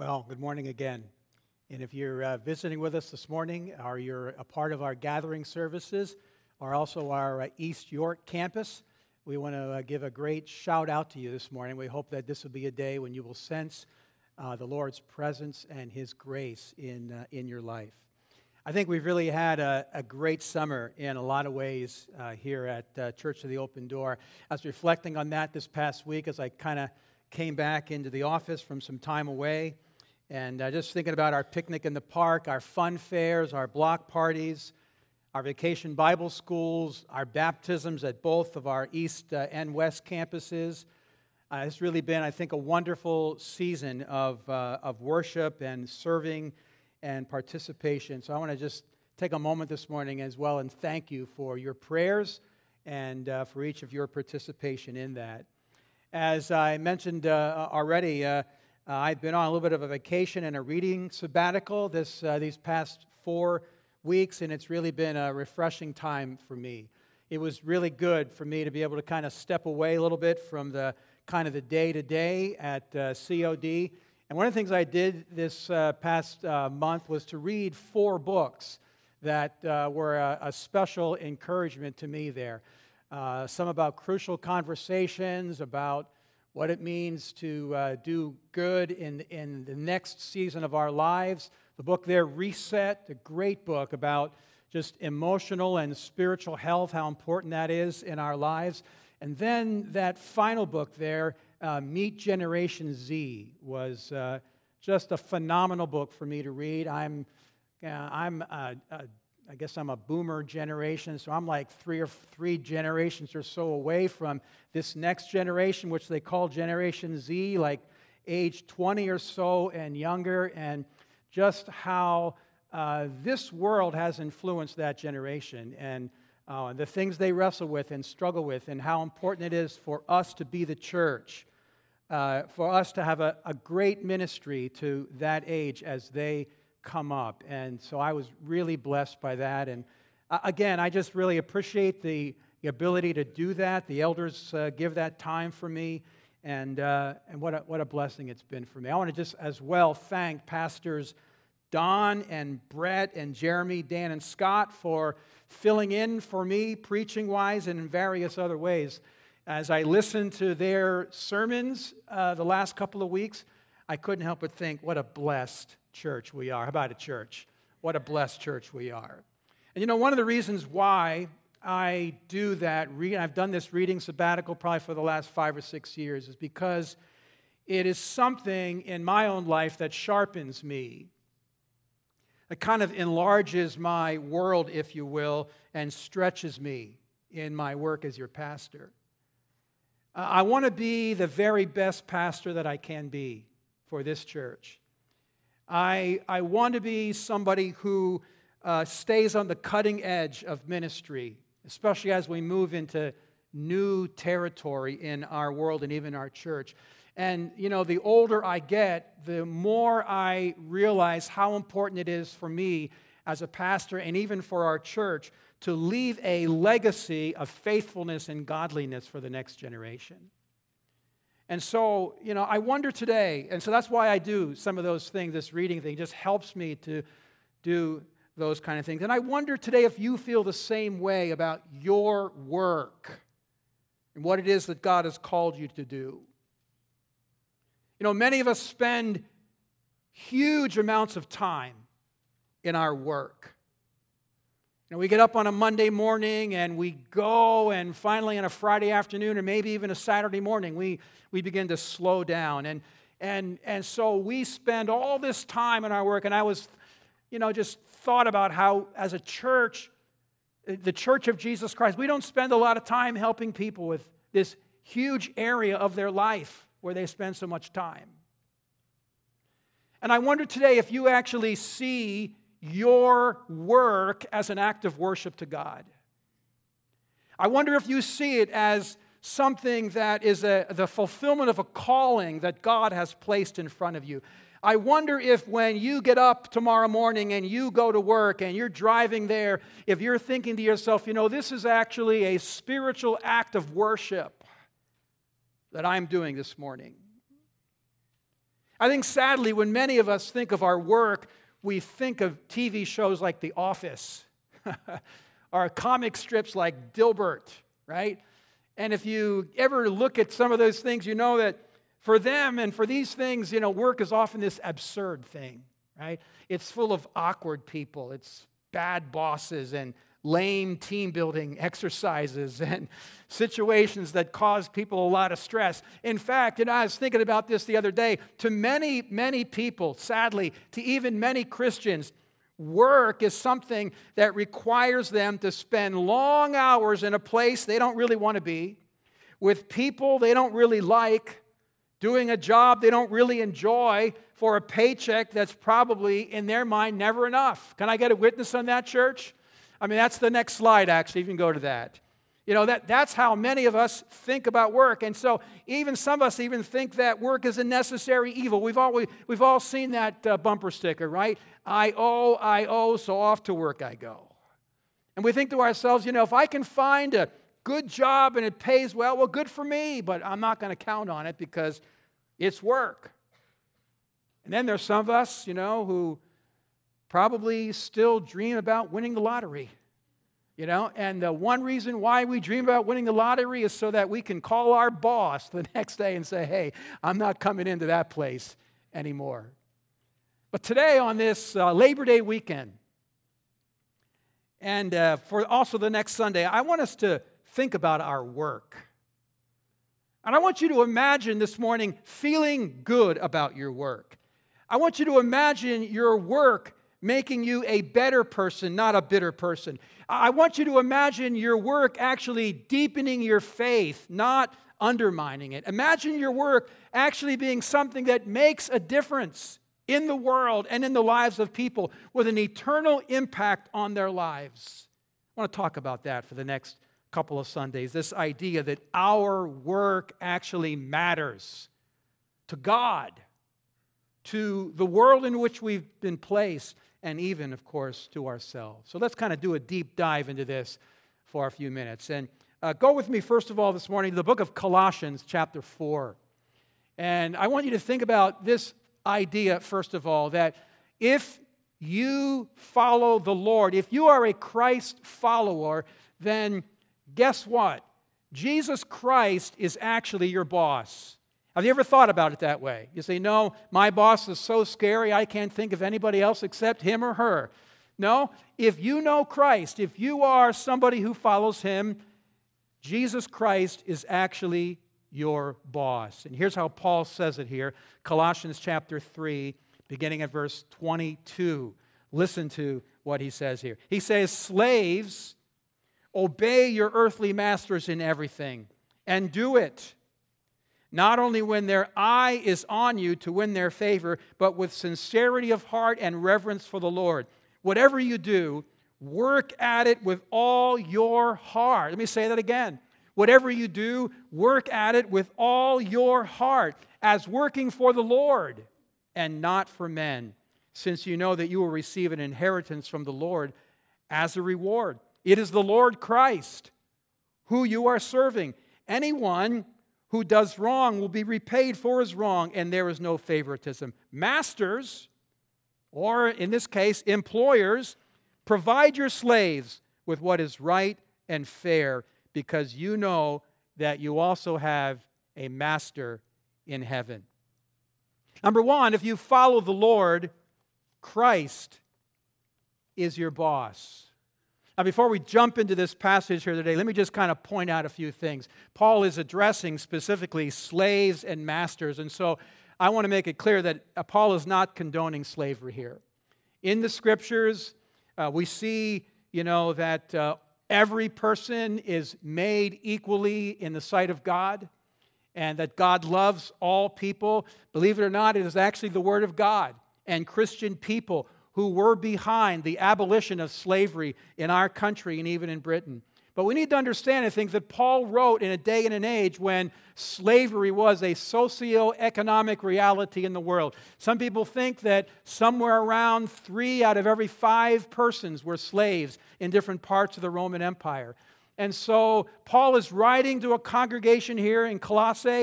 Well, good morning again. And if you're visiting with us this morning, or you're a part of our gathering services, or also our East York campus, we want to give a great shout out to you this morning. We hope that this will be a day when you will sense the Lord's presence and His grace in your life. I think we've really had a great summer in a lot of ways here at Church of the Open Door. I was reflecting on that this past week as I kind of came back into the office from some time away, and just thinking about our picnic in the park, our fun fairs, our block parties, our vacation Bible schools, our baptisms at both of our East and West campuses. It's really been, I think, a wonderful season of worship and serving and participation. So I want to just take a moment this morning as well and thank you for your prayers and for each of your participation in that. As I mentioned already, I've been on a little bit of a vacation and a reading sabbatical these past 4 weeks, and it's really been a refreshing time for me. It was really good for me to be able to kind of step away a little bit from the kind of the day-to-day at COD. And one of the things I did this past month was to read 4 books that were a special encouragement to me there. Some about crucial conversations, about what it means to do good in the next season of our lives. The book there, Reset, a great book about just emotional and spiritual health, how important that is in our lives. And then that final book there, Meet Generation Z, was just a phenomenal book for me to read. I guess I'm a boomer generation, so I'm like three generations or so away from this next generation, which they call Generation Z, like age 20 or so and younger, and just how this world has influenced that generation and the things they wrestle with and struggle with, and how important it is for us to be the church, for us to have a great ministry to that age as they come up. And so I was really blessed by that. And again, I just really appreciate the ability to do that. The elders give that time for me, and what a blessing it's been for me. I want to just as well thank Pastors Don and Brett and Jeremy, Dan and Scott for filling in for me preaching-wise and in various other ways. As I listened to their sermons the last couple of weeks, I couldn't help but think, what a blessed church we are. How about a church? What a blessed church we are. And you know, one of the reasons why I do that, I've done this reading sabbatical probably for the last 5 or 6 years, is because it is something in my own life that sharpens me. It kind of enlarges my world, if you will, and stretches me in my work as your pastor. I want to be the very best pastor that I can be for this church. I want to be somebody who stays on the cutting edge of ministry, especially as we move into new territory in our world and even our church. And, you know, the older I get, the more I realize how important it is for me as a pastor and even for our church to leave a legacy of faithfulness and godliness for the next generation. And so, you know, I wonder today, and so that's why I do some of those things, this reading thing just helps me to do those kind of things. And I wonder today if you feel the same way about your work and what it is that God has called you to do. You know, many of us spend huge amounts of time in our work. You know, we get up on a Monday morning and we go, and finally on a Friday afternoon or maybe even a Saturday morning, we begin to slow down. And so we spend all this time in our work, and I was, you know, just thought about how as a church, the Church of Jesus Christ, we don't spend a lot of time helping people with this huge area of their life where they spend so much time. And I wonder today if you actually see your work as an act of worship to God. I wonder if you see it as something that is the fulfillment of a calling that God has placed in front of you. I wonder if when you get up tomorrow morning and you go to work and you're driving there, if you're thinking to yourself, you know, this is actually a spiritual act of worship that I'm doing this morning. I think sadly, when many of us think of our work, we think of TV shows like The Office or comic strips like Dilbert, right? And if you ever look at some of those things, you know that for them and for these things, work is often this absurd thing, right? It's full of awkward people. It's bad bosses and lame team building exercises and situations that cause people a lot of stress. In fact, I was thinking about this the other day. To many, many people, sadly, to even many Christians, work is something that requires them to spend long hours in a place they don't really want to be, with people they don't really like, doing a job they don't really enjoy for a paycheck that's probably, in their mind, never enough. Can I get a witness on that, church? That's the next slide, actually. You can go to that. That's how many of us think about work. And so even some of us even think that work is a necessary evil. We've all seen that bumper sticker, right? I owe, so off to work I go. And we think to ourselves, if I can find a good job and it pays well, good for me, but I'm not going to count on it because it's work. And then there's some of us, who probably still dream about winning the lottery. And the one reason why we dream about winning the lottery is so that we can call our boss the next day and say, hey, I'm not coming into that place anymore. But today on this Labor Day weekend, and for also the next Sunday, I want us to think about our work. And I want you to imagine this morning feeling good about your work. I want you to imagine your work making you a better person, not a bitter person. I want you to imagine your work actually deepening your faith, not undermining it. Imagine your work actually being something that makes a difference in the world and in the lives of people with an eternal impact on their lives. I want to talk about that for the next couple of Sundays, this idea that our work actually matters to God, to the world in which we've been placed, and even, of course, to ourselves. So let's kind of do a deep dive into this for a few minutes. And go with me, first of all, this morning to the book of Colossians, chapter 4. And I want you to think about this idea, first of all, that if you follow the Lord, if you are a Christ follower, then guess what? Jesus Christ is actually your boss. Have you ever thought about it that way? You say, no, my boss is so scary, I can't think of anybody else except him or her. No, if you know Christ, if you are somebody who follows him, Jesus Christ is actually your boss. And here's how Paul says it here, Colossians chapter 3, beginning at verse 22. Listen to what he says here. He says, slaves, obey your earthly masters in everything, and do it not only when their eye is on you to win their favor, but with sincerity of heart and reverence for the Lord. Whatever you do, work at it with all your heart. Let me say that again. Whatever you do, work at it with all your heart, as working for the Lord and not for men, since you know that you will receive an inheritance from the Lord as a reward. It is the Lord Christ who you are serving. Anyone who does wrong will be repaid for his wrong, and there is no favoritism. Masters, or in this case, employers, provide your slaves with what is right and fair, because you know that you also have a master in heaven. Number one, if you follow the Lord, Christ is your boss. Now, before we jump into this passage here today, let me just kind of point out a few things. Paul is addressing specifically slaves and masters, and so I want to make it clear that Paul is not condoning slavery here. In the Scriptures, we see, that every person is made equally in the sight of God, and that God loves all people. Believe it or not, it is actually the Word of God and Christian people who were behind the abolition of slavery in our country and even in Britain. But we need to understand, I think, that Paul wrote in a day and an age when slavery was a socio-economic reality in the world. Some people think that somewhere around 3 out of every 5 persons were slaves in different parts of the Roman Empire. And so Paul is writing to a congregation here in Colossae,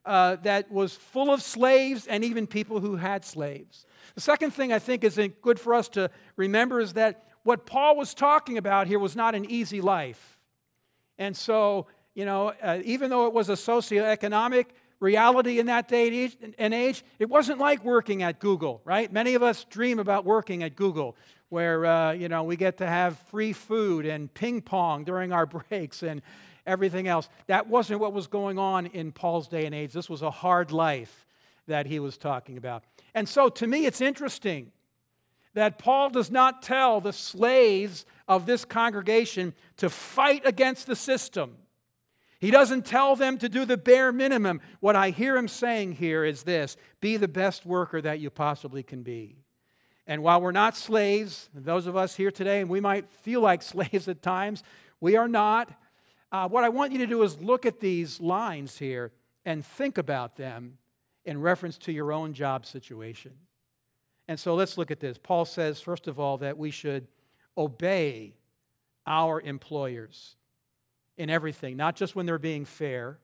that was full of slaves and even people who had slaves. The second thing I think is good for us to remember is that what Paul was talking about here was not an easy life. And so, even though it was a socioeconomic reality in that day and age, it wasn't like working at Google, right? Many of us dream about working at Google, where, we get to have free food and ping pong during our breaks and everything else. That wasn't what was going on in Paul's day and age. This was a hard life that he was talking about. And so, to me, it's interesting that Paul does not tell the slaves of this congregation to fight against the system. He doesn't tell them to do the bare minimum. What I hear him saying here is this: be the best worker that you possibly can be. And while we're not slaves, those of us here today, and we might feel like slaves at times, we are not. What I want you to do is look at these lines here and think about them in reference to your own job situation. And so let's look at this. Paul says, first of all, that we should obey our employers in everything, not just when they're being fair,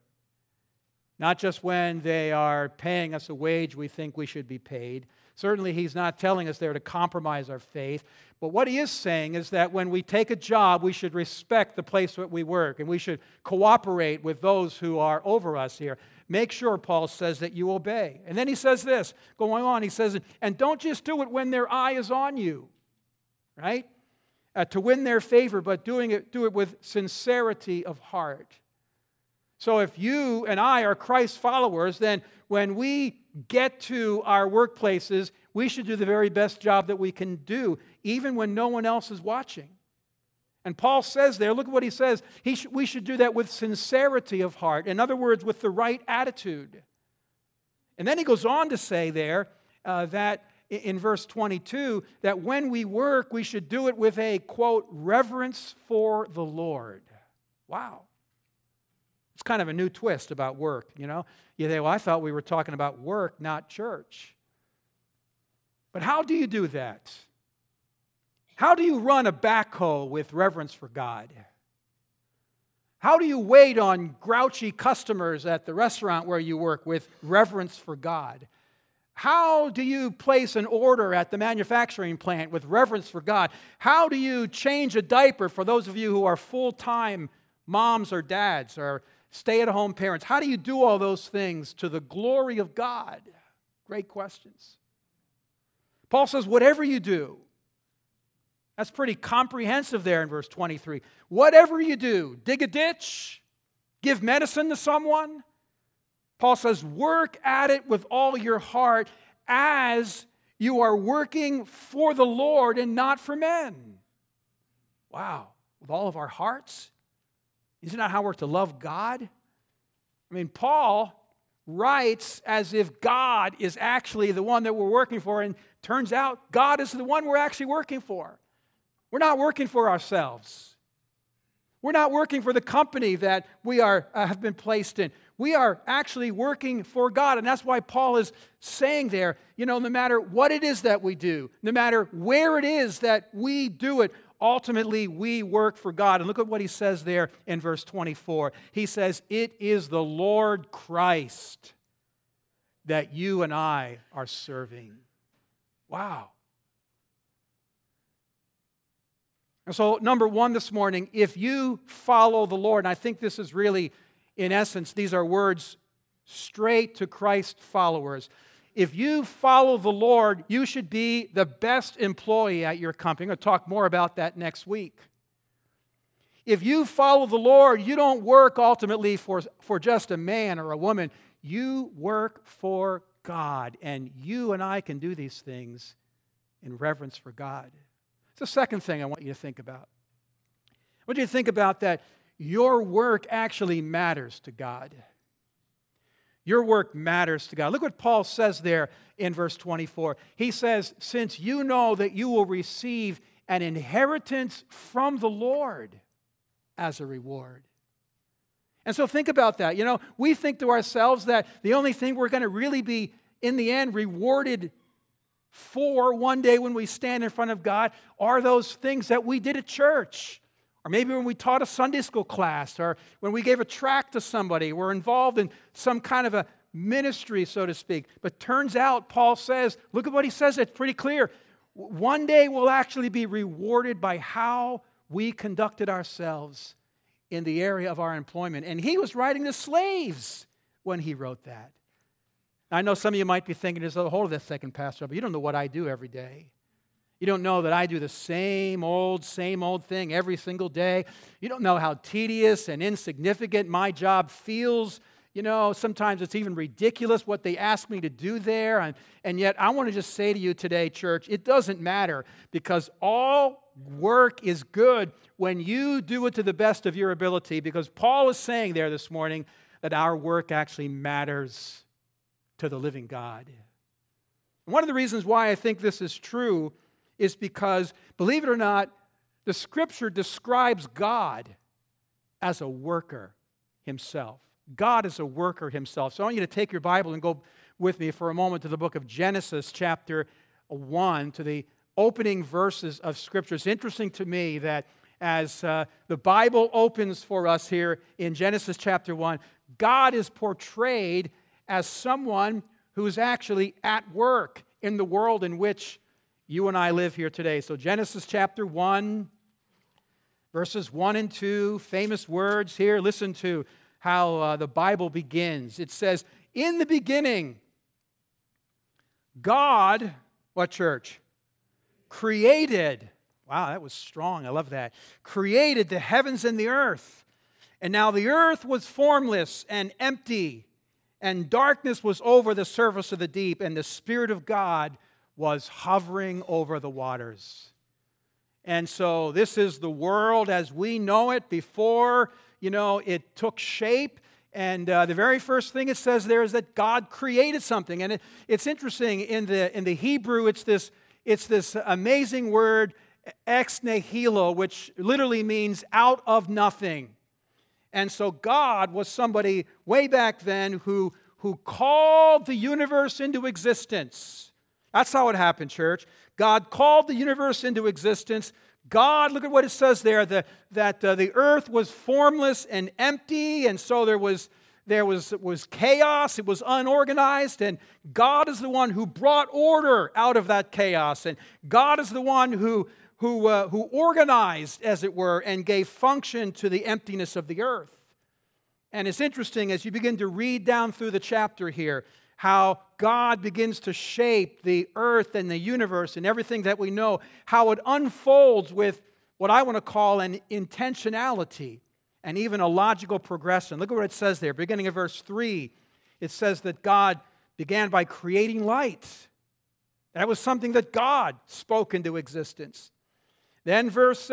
not just when they are paying us a wage we think we should be paid. Certainly, he's not telling us there to compromise our faith. But what he is saying is that when we take a job, we should respect the place where we work, and we should cooperate with those who are over us here. Make sure, Paul says, that you obey. And then he says this, going on, he says, and don't just do it when their eye is on you, right? To win their favor, but do it with sincerity of heart. So if you and I are Christ followers, then when we get to our workplaces, we should do the very best job that we can do, even when no one else is watching. And Paul says there, look at what he says, we should do that with sincerity of heart. In other words, with the right attitude. And then he goes on to say there that in verse 22, that when we work, we should do it with a, quote, reverence for the Lord. Wow. It's kind of a new twist about work, You say, well, I thought we were talking about work, not church. But how do you do that? How do you run a backhoe with reverence for God? How do you wait on grouchy customers at the restaurant where you work with reverence for God? How do you place an order at the manufacturing plant with reverence for God? How do you change a diaper for those of you who are full-time moms or dads or stay-at-home parents? How do you do all those things to the glory of God? Great questions. Paul says, whatever you do, that's pretty comprehensive there in verse 23. Whatever you do, dig a ditch, give medicine to someone. Paul says, work at it with all your heart as you are working for the Lord and not for men. Wow, with all of our hearts? Isn't that how we're to love God? I mean, Paul writes as if God is actually the one that we're working for, and turns out God is the one we're actually working for. We're not working for ourselves. We're not working for the company that we have been placed in. We are actually working for God, and that's why Paul is saying there, no matter what it is that we do, no matter where it is that we do it, ultimately we work for God. And look at what he says there in verse 24. He says, it is the Lord Christ that you and I are serving. Wow. And so, number one this morning, if you follow the Lord, and I think this is really, in essence, these are words straight to Christ followers. If you follow the Lord, you should be the best employee at your company. I'm going to talk more about that next week. If you follow the Lord, you don't work ultimately for just a man or a woman. You work for God, and you and I can do these things in reverence for God. The second thing I want you to think about. I want you to think about that your work actually matters to God. Your work matters to God. Look what Paul says there in verse 24. He says, since you know that you will receive an inheritance from the Lord as a reward. And so think about that. We think to ourselves that the only thing we're going to really be, in the end, rewarded for one day when we stand in front of God are those things that we did at church. Or maybe when we taught a Sunday school class, or when we gave a tract to somebody, we're involved in some kind of a ministry, so to speak. But turns out, Paul says, look at what he says, it's pretty clear. One day we'll actually be rewarded by how we conducted ourselves in the area of our employment. And he was writing to slaves when he wrote that. I know some of you might be thinking, there's a hold of that second, Pastor, but you don't know what I do every day. You don't know that I do the same old thing every single day. You don't know how tedious and insignificant my job feels. You know, sometimes it's even ridiculous what they ask me to do there. And yet I want to just say to you today, church, it doesn't matter, because all work is good when you do it to the best of your ability, because Paul is saying there this morning that our work actually matters to the living God. One of the reasons why I think this is true is because, believe it or not, the Scripture describes God as a worker himself. God is a worker himself. So I want you to take your Bible and go with me for a moment to the book of Genesis chapter 1, to the opening verses of Scripture. It's interesting to me that as the Bible opens for us here in Genesis chapter 1, God is portrayed as someone who is actually at work in the world in which you and I live here today. So Genesis chapter 1, verses 1 and 2, famous words here. Listen to how the Bible begins. It says, in the beginning, God, what church? Created. Wow, that was strong. I love that. Created the heavens and the earth. And now the earth was formless and empty, and darkness was over the surface of the deep, and the Spirit of God was hovering over the waters. And so this is the world as we know it before, it took shape. And the very first thing it says there is that God created something. And it's interesting, in the Hebrew, it's this amazing word, ex nihilo, which literally means out of nothing. And so God was somebody way back then who called the universe into existence. That's how it happened, church. God called the universe into existence. God, look at what it says there, that the earth was formless and empty, and so there was chaos. It was unorganized, and God is the one who brought order out of that chaos, and God is the one who organized, as it were, and gave function to the emptiness of the earth. And it's interesting as you begin to read down through the chapter here, how God begins to shape the earth and the universe and everything that we know, how it unfolds with what I want to call an intentionality and even a logical progression. Look at what it says there, beginning of verse 3. It says that God began by creating light. That was something that God spoke into existence. Then verse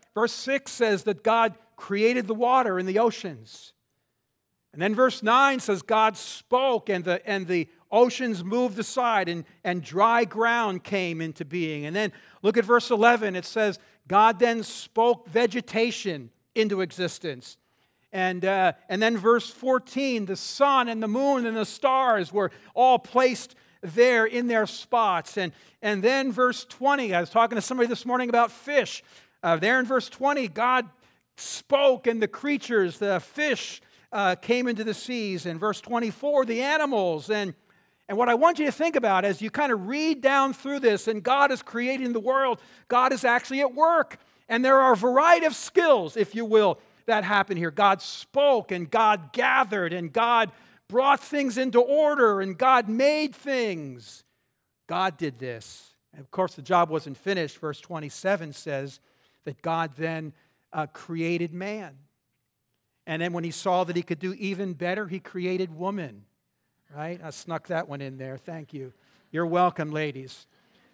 6 says that God created the water in the oceans. And then verse 9 says God spoke and the oceans moved aside and dry ground came into being. And then look at verse 11. It says God then spoke vegetation into existence. And then verse 14, the sun and the moon and the stars were all placed there in their spots. And then verse 20, I was talking to somebody this morning about fish. There in verse 20, God spoke and the creatures, the fish, came into the seas. In verse 24, the animals. And what I want you to think about as you kind of read down through this, and God is creating the world, God is actually at work. And there are a variety of skills, if you will, that happen here. God spoke, and God gathered, and God brought things into order, and God made things. God did this. And of course, the job wasn't finished. Verse 27 says that God then created man. And then when he saw that he could do even better, he created woman. Right? I snuck that one in there. Thank you. You're welcome, ladies.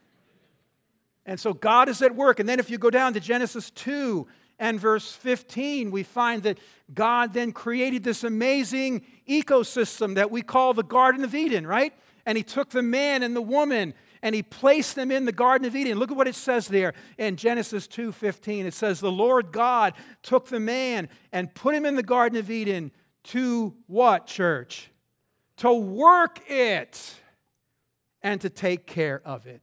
And so God is at work. And then if you go down to Genesis 2 and verse 15, we find that God then created this amazing ecosystem that we call the Garden of Eden, right? And he took the man and the woman and he placed them in the Garden of Eden. Look at what it says there in Genesis 2:15. It says, the Lord God took the man and put him in the Garden of Eden to what, church? To work it and to take care of it.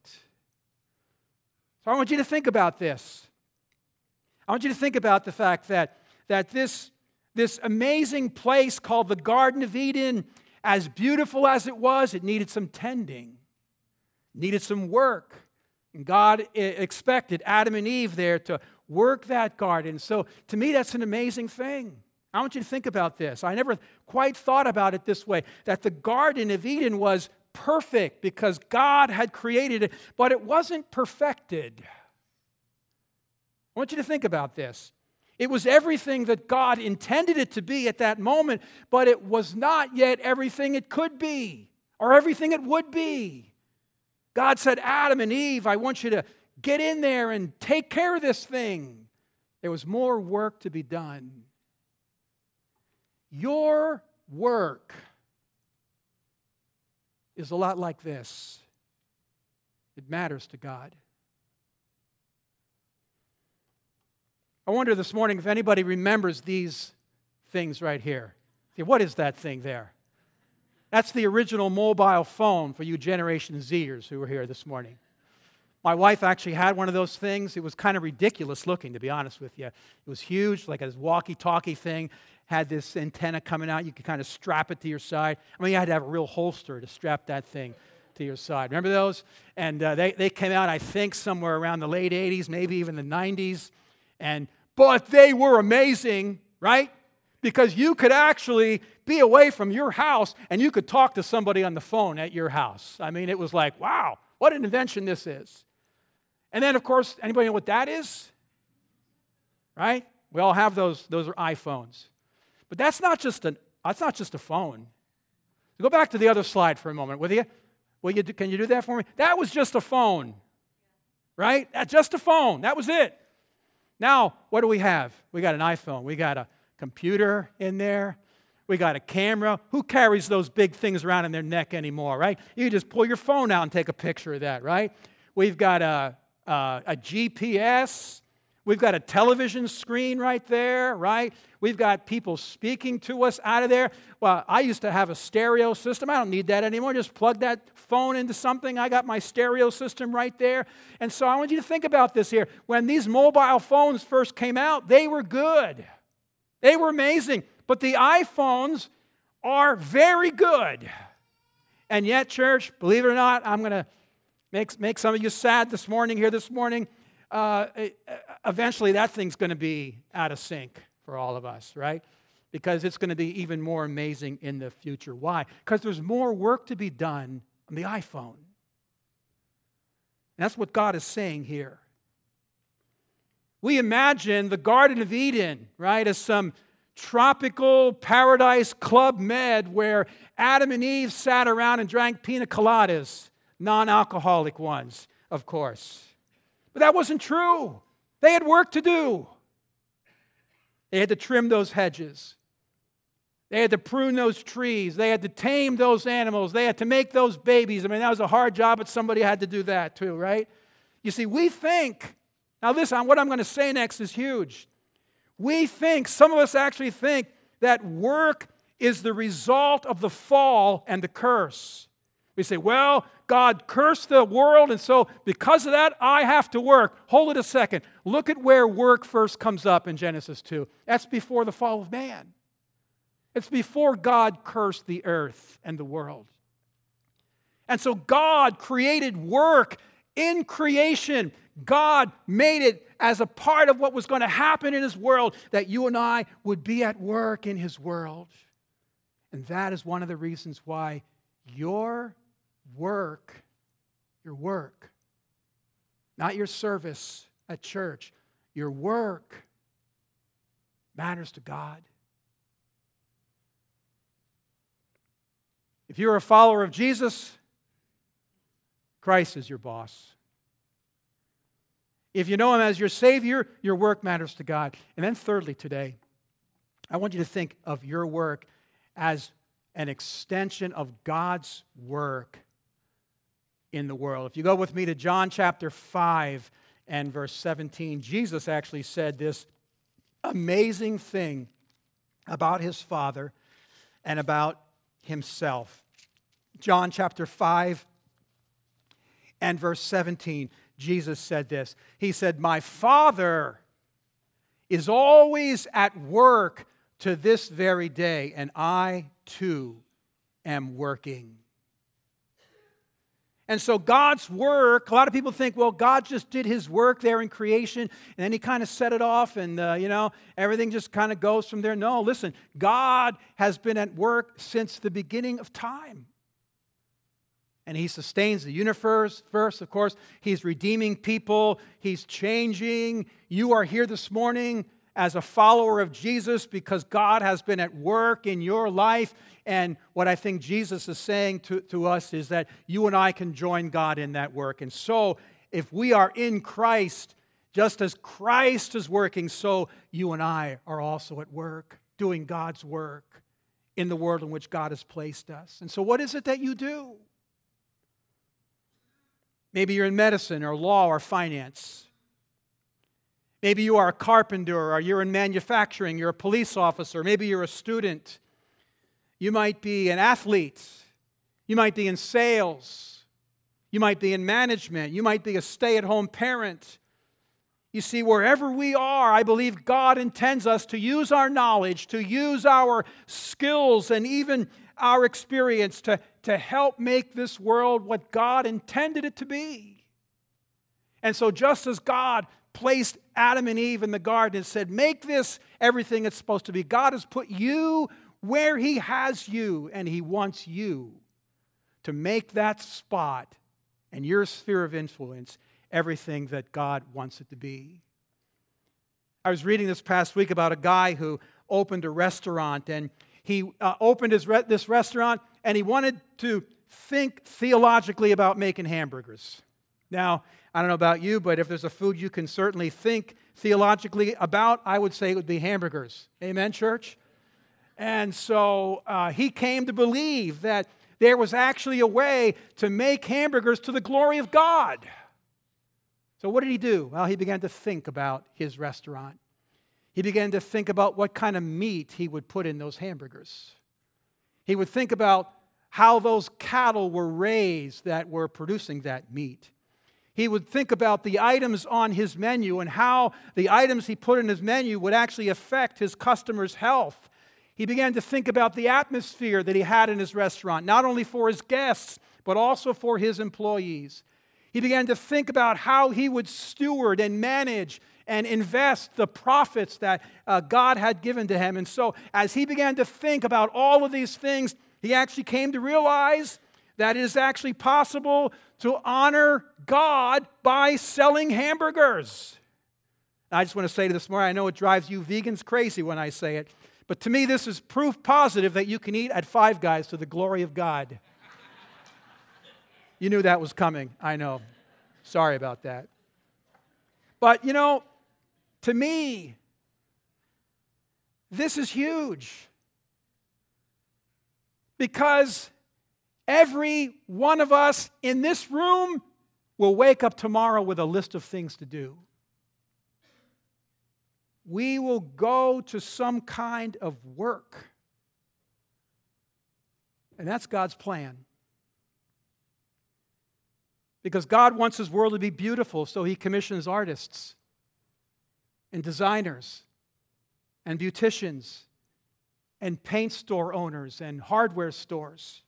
So I want you to think about this. I want you to think about the fact that this amazing place called the Garden of Eden as beautiful as it was, it needed some tending, needed some work. And God expected Adam and Eve there to work that garden. So to me, that's an amazing thing. I want you to think about this. I never quite thought about it this way, that the Garden of Eden was perfect because God had created it, but it wasn't perfected. I want you to think about this. It was everything that God intended it to be at that moment, but it was not yet everything it could be or everything it would be. God said, Adam and Eve, I want you to get in there and take care of this thing. There was more work to be done. Your work is a lot like this. It matters to God. I wonder this morning if anybody remembers these things right here. Okay, what is that thing there? That's the original mobile phone for you Generation Zers who were here this morning. My wife actually had one of those things. It was kind of ridiculous looking, to be honest with you. It was huge, like a walkie-talkie thing. Had this antenna coming out. You could kind of strap it to your side. I mean, you had to have a real holster to strap that thing to your side. Remember those? And they came out, I think, somewhere around the late 80s, maybe even the 90s. But they were amazing, right? Because you could actually be away from your house and you could talk to somebody on the phone at your house. I mean, it was like, wow, what an invention this is. And then, of course, anybody know what that is? Right? We all have those. Those are iPhones. But that's not just a phone. Go back to the other slide for a moment, will you? Can you do that for me? That was just a phone, right? That's just a phone. That was it. Now, what do we have? We got an iPhone. We got a computer in there. We got a camera. Who carries those big things around in their neck anymore, right? You just pull your phone out and take a picture of that, right? We've got a GPS. We've got a television screen right there, right? We've got people speaking to us out of there. Well, I used to have a stereo system. I don't need that anymore. Just plug that phone into something. I got my stereo system right there. And so I want you to think about this here. When these mobile phones first came out, they were good. They were amazing. But the iPhones are very good. And yet, church, believe it or not, I'm going to make some of you sad this morning. Eventually that thing's going to be out of sync for all of us, right? Because it's going to be even more amazing in the future. Why? Because there's more work to be done on the iPhone. And that's what God is saying here. We imagine the Garden of Eden, right, as some tropical paradise Club Med where Adam and Eve sat around and drank pina coladas, non-alcoholic ones, of course. But that wasn't true. They had work to do. They had to trim those hedges. They had to prune those trees. They had to tame those animals. They had to make those babies. I mean, that was a hard job, but somebody had to do that too, right? You see, we think, now listen, what I'm going to say next is huge. We think, some of us actually think, that work is the result of the fall and the curse. We say, well, God cursed the world, and so because of that, I have to work. Hold it a second. Look at where work first comes up in Genesis 2. That's before the fall of man. It's before God cursed the earth and the world. And so God created work in creation. God made it as a part of what was going to happen in His world, that you and I would be at work in His world. And that is one of the reasons why your work, not your service at church, your work matters to God. If you're a follower of Jesus, Christ is your boss. If you know Him as your Savior, your work matters to God. And then thirdly today, I want you to think of your work as an extension of God's work in the world. If you go with me to John chapter 5 and verse 17, Jesus actually said this amazing thing about His Father and about Himself. John chapter 5 and verse 17, Jesus said this. He said, "My Father is always at work to this very day, and I too am working. And so God's work, a lot of people think, well, God just did his work there in creation, and then he kind of set it off, and, everything just kind of goes from there. No, listen, God has been at work since the beginning of time. And he sustains the universe. First, of course, he's redeeming people. He's changing. You are here this morning as a follower of Jesus because God has been at work in your life. And what I think Jesus is saying to us is that you and I can join God in that work. And so, if we are in Christ, just as Christ is working, so you and I are also at work, doing God's work in the world in which God has placed us. And so what is it that you do? Maybe you're in medicine or law or finance. Maybe you are a carpenter or you're in manufacturing, you're a police officer, maybe you're a student. You might be an athlete. You might be in sales. You might be in management. You might be a stay-at-home parent. You see, wherever we are, I believe God intends us to use our knowledge, to use our skills and even our experience to help make this world what God intended it to be. And so just as God placed Adam and Eve in the garden and said, make this everything it's supposed to be, God has put you where he has you, and he wants you to make that spot and your sphere of influence everything that God wants it to be. I was reading this past week about a guy who opened a restaurant, and he opened this restaurant, and he wanted to think theologically about making hamburgers. Now, I don't know about you, but if there's a food you can certainly think theologically about, I would say it would be hamburgers. Amen, church? And so he came to believe that there was actually a way to make hamburgers to the glory of God. So what did he do? Well, he began to think about his restaurant. He began to think about what kind of meat he would put in those hamburgers. He would think about how those cattle were raised that were producing that meat. He would think about the items on his menu and how the items he put in his menu would actually affect his customers' health. He began to think about the atmosphere that he had in his restaurant, not only for his guests, but also for his employees. He began to think about how he would steward and manage and invest the profits that God had given to him. And so as he began to think about all of these things, he actually came to realize that it is actually possible to honor God by selling hamburgers. I just want to say this morning, I know it drives you vegans crazy when I say it, but to me this is proof positive that you can eat at Five Guys to the glory of God. You knew that was coming, I know. Sorry about that. But to me, this is huge. Because every one of us in this room will wake up tomorrow with a list of things to do. We will go to some kind of work. And that's God's plan. Because God wants His world to be beautiful, so He commissions artists and designers and beauticians and paint store owners and hardware stores.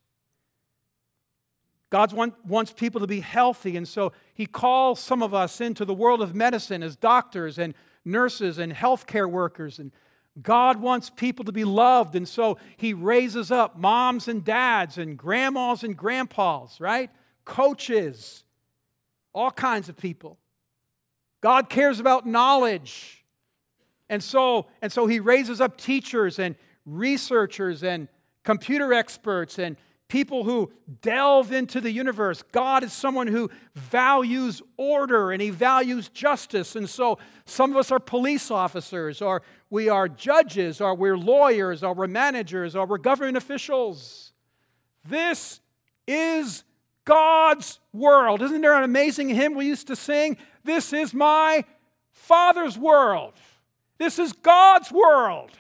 God wants people to be healthy, and so He calls some of us into the world of medicine as doctors and nurses and healthcare workers. And God wants people to be loved, and so He raises up moms and dads and grandmas and grandpas, right? Coaches, all kinds of people. God cares about knowledge. And so He raises up teachers and researchers and computer experts and people who delve into the universe. God is someone who values order and He values justice. And so some of us are police officers, or we are judges, or we're lawyers, or we're managers, or we're government officials. This is God's world. Isn't there an amazing hymn we used to sing? This is my Father's world. This is God's world.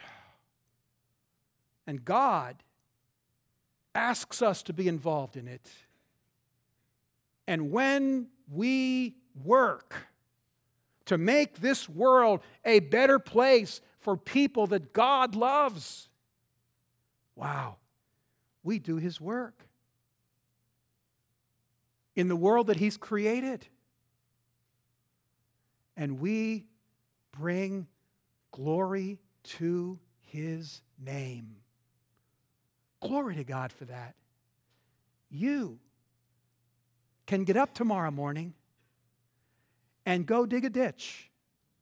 And God asks us to be involved in it. And when we work to make this world a better place for people that God loves, wow, we do His work in the world that He's created. And we bring glory to His name. Glory to God for that. You can get up tomorrow morning and go dig a ditch.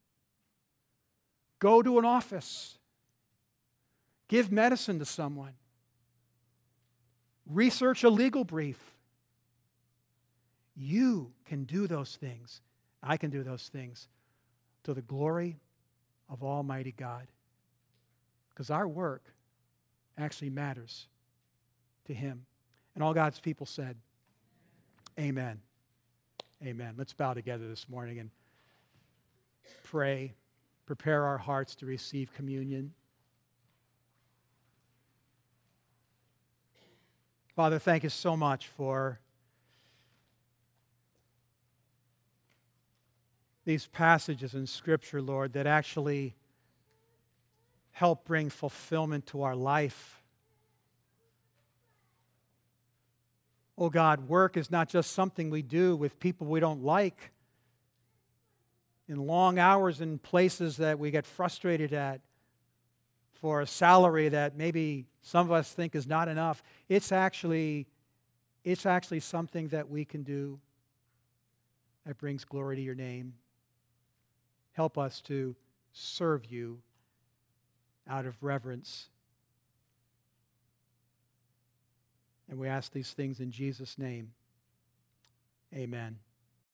Go to an office. Give medicine to someone. Research a legal brief. You can do those things. I can do those things to the glory of Almighty God. Because our work actually matters to Him. And all God's people said, amen. Amen. Let's bow together this morning and pray, prepare our hearts to receive communion. Father, thank you so much for these passages in Scripture, Lord, that actually help bring fulfillment to our life. Oh God, work is not just something we do with people we don't like, in long hours in places that we get frustrated at, for a salary that maybe some of us think is not enough. It's actually something that we can do that brings glory to your name. Help us to serve you out of reverence. And we ask these things in Jesus' name. Amen.